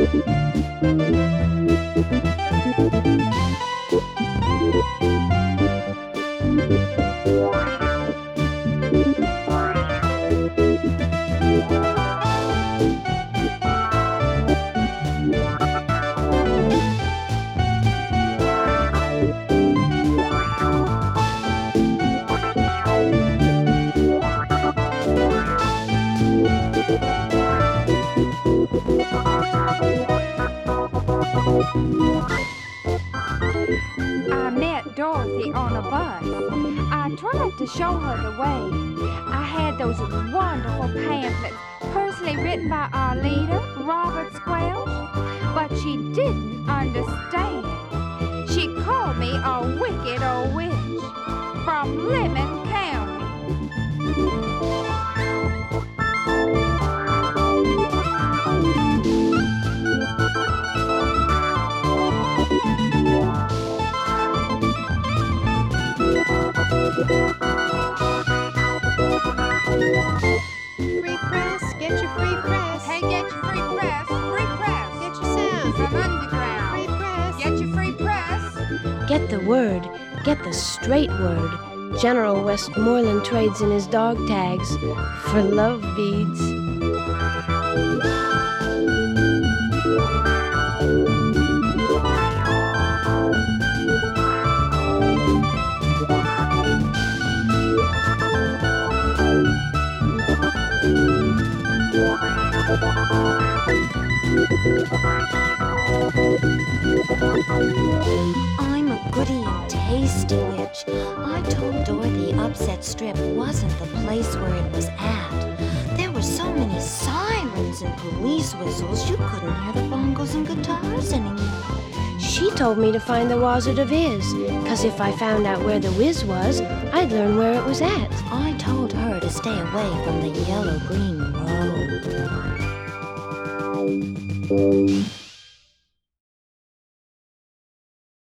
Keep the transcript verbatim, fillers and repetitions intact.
I met Dorothy on a bus. I tried to show her the way. I had those wonderful pamphlets, personally written by our leader, Robert Squelch, but she didn't understand. She called me a wicked old witch from Lemon County. Free press, get your free press. Hey, get your free press, free press. Get your sound From underground. Free press. Get your free press. Get the word, get the straight word. General Westmoreland trades in his dog tags for love beads. I'm a goody and tasty witch. I told Dorothy Upset Strip wasn't the place where it was at. There were so many sirens and police whistles you couldn't hear the bongos and guitars anymore. She told me to find the Wazard of Iz, 'cause if I found out where the Wiz was, I'd learn where it was at. I told her to stay away from the yellow-green road.